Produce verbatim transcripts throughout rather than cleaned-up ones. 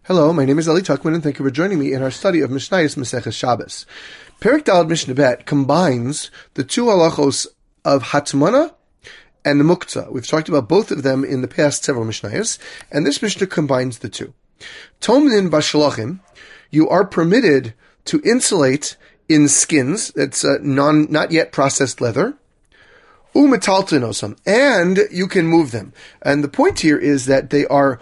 Hello, my name is Eli Tuckman, and thank you for joining me in our study of Mishnayos Maseches Shabbos. Perek Daled Mishnah Bet combines the two halachos of Hatmana and the Muktzah. We've talked about both of them in the past several Mishnayos, and this Mishnah combines the two. Tomnin Bashalachim, you are permitted to insulate in skins, that's uh, non, not yet processed leather, umetaltinosam, and you can move them. And the point here is that they are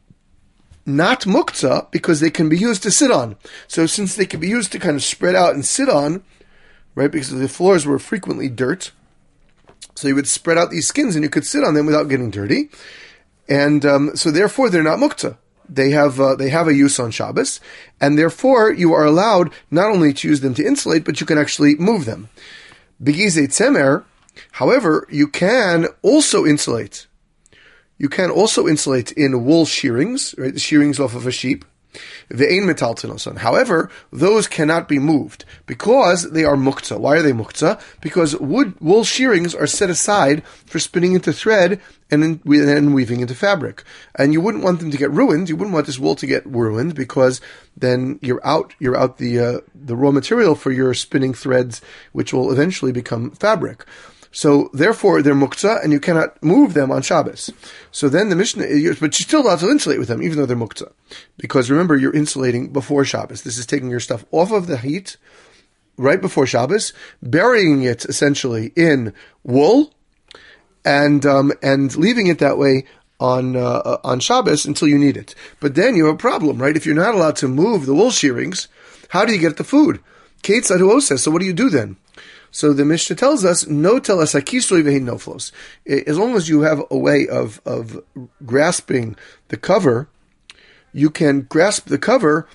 not muktzah because they can be used to sit on. So since they can be used to kind of spread out and sit on, right, because the floors were frequently dirt, so you would spread out these skins and you could sit on them without getting dirty. And um, so therefore they're not muktzah. They have uh, they have a use on Shabbos, and therefore you are allowed not only to use them to insulate, but you can actually move them. Begizei tzemer, however, you can also insulate. You can also insulate in wool shearings, right? The shearings off of a sheep. Ve'ein metaltinosan. However, those cannot be moved because they are muktzah. Why are they muktzah? Because wood wool shearings are set aside for spinning into thread and then, then weaving into fabric. And you wouldn't want them to get ruined. You wouldn't want this wool to get ruined because then you're out you're out the uh, the raw material for your spinning threads, which will eventually become fabric. So therefore, they're muktzah, and you cannot move them on Shabbos. So then the Mishnah, but you're still allowed to insulate with them, even though they're muktzah, because remember, you're insulating before Shabbos. This is taking your stuff off of the heat right before Shabbos, burying it essentially in wool, and um, and leaving it that way on uh, on Shabbos until you need it. But then you have a problem, right? If you're not allowed to move the wool shearings, how do you get the food? Kate says, so what do you do then? So the Mishnah tells us, no telasakisroi vehin noflos. As long as you have a way of, of grasping the cover, you can grasp the cover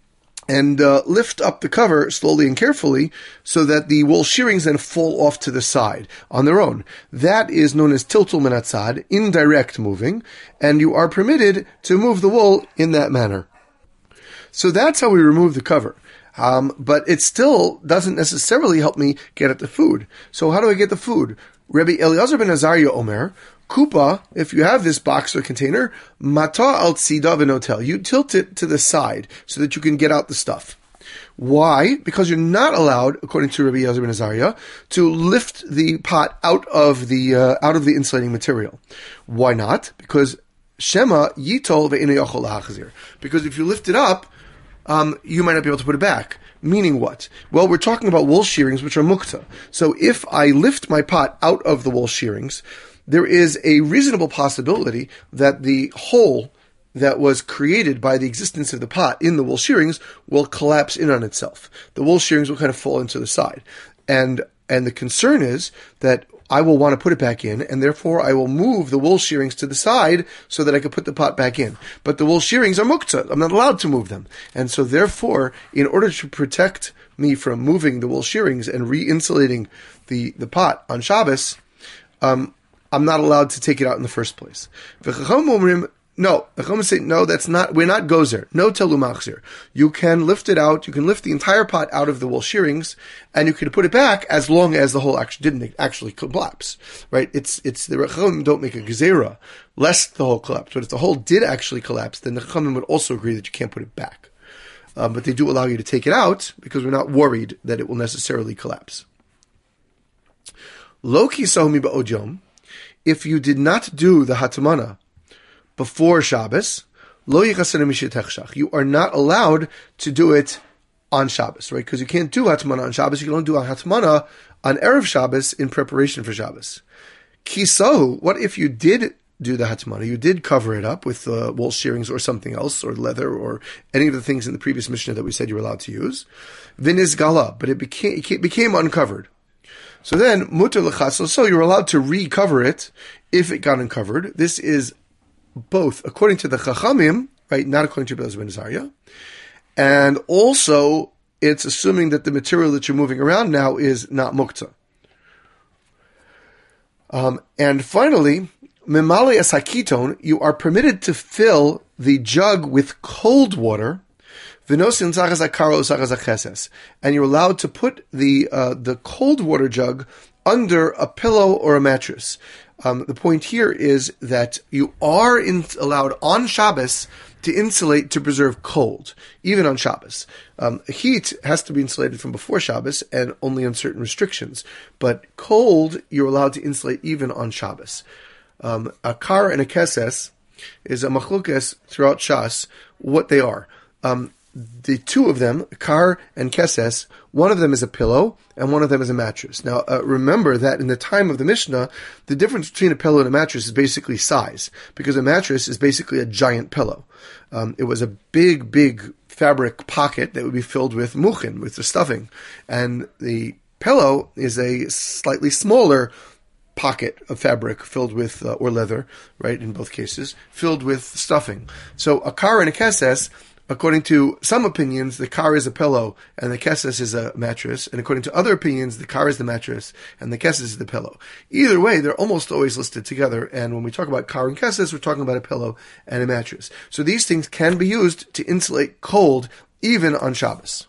and uh, lift up the cover slowly and carefully so that the wool shearings then fall off to the side on their own. That is known as tiltul menatzad, indirect moving, and you are permitted to move the wool in that manner. So that's how we remove the cover. Um, but it still doesn't necessarily help me get at the food. So how do I get the food? Rabbi Eliezer ben Azariah Omer, kupa, if you have this box or container, mata al tzida v'notel, you tilt it to the side so that you can get out the stuff. Why? Because you're not allowed, according to Rabbi Eliezer ben Azariah, to lift the pot out of the uh, out of the insulating material. Why not? Because shema yitol ve'ino yachol lahachzir. Because if you lift it up, Um, you might not be able to put it back. Meaning what? Well, we're talking about wool shearings, which are muktzah. So if I lift my pot out of the wool shearings, there is a reasonable possibility that the hole that was created by the existence of the pot in the wool shearings will collapse in on itself. The wool shearings will kind of fall into the side. And, and the concern is that I will want to put it back in, and therefore I will move the wool shearings to the side so that I can put the pot back in. But the wool shearings are muktzah. I'm not allowed to move them. And so therefore, in order to protect me from moving the wool shearings and re-insulating the, the pot on Shabbos, um, I'm not allowed to take it out in the first place. No, the Chachamim say, no, that's not, we're not gozer. No telu machzir. You can lift it out, you can lift the entire pot out of the wool shearings, and you can put it back as long as the hole actually didn't actually collapse. Right? It's, it's, the Chachamim don't make a gezerah, lest the hole collapse. But if the hole did actually collapse, then the Chachamim would also agree that you can't put it back. Um, but they do allow you to take it out, because we're not worried that it will necessarily collapse. Lo kisohmi ba'od yom, if you did not do the hatmana before Shabbos, lo yichaser mishetechshach. You are not allowed to do it on Shabbos, right? Because you can't do hatmana on Shabbos. You can only do a hatmana on Erev Shabbos in preparation for Shabbos. Kisahu, what if you did do the hatmana? You did cover it up with uh, wool shearings or something else, or leather, or any of the things in the previous Mishnah that we said you were allowed to use. Vinis gala, but it became, it became uncovered. So then, muter l'chasel, so you're allowed to recover it if it got uncovered. This is both according to the Chachamim, right, not according to Rabbi Eliezer ben Azariah, and also it's assuming that the material that you're moving around now is not muktzah. Um, and finally, memale es hakiton, you are permitted to fill the jug with cold water, v'nosin zachas hakaro zachas hacheses, and you're allowed to put the uh, the cold water jug under a pillow or a mattress. Um, the point here is that you are in, allowed on Shabbos to insulate, to preserve cold, even on Shabbos. Um, heat has to be insulated from before Shabbos and only on certain restrictions. But cold, you're allowed to insulate even on Shabbos. Um, a kar and a keses is a machlukes throughout Shas, what they are. Um, the two of them, kar and keses, one of them is a pillow and one of them is a mattress. Now, uh, remember that in the time of the Mishnah, the difference between a pillow and a mattress is basically size, because a mattress is basically a giant pillow. Um, it was a big, big fabric pocket that would be filled with muchin, with the stuffing, and the pillow is a slightly smaller pocket of fabric filled with, uh, or leather, right, in both cases, filled with stuffing. So a kar and a keses, according to some opinions, the kar is a pillow and the keses is a mattress. And according to other opinions, the kar is the mattress and the keses is the pillow. Either way, they're almost always listed together. And when we talk about kar and keses, we're talking about a pillow and a mattress. So these things can be used to insulate cold even on Shabbos.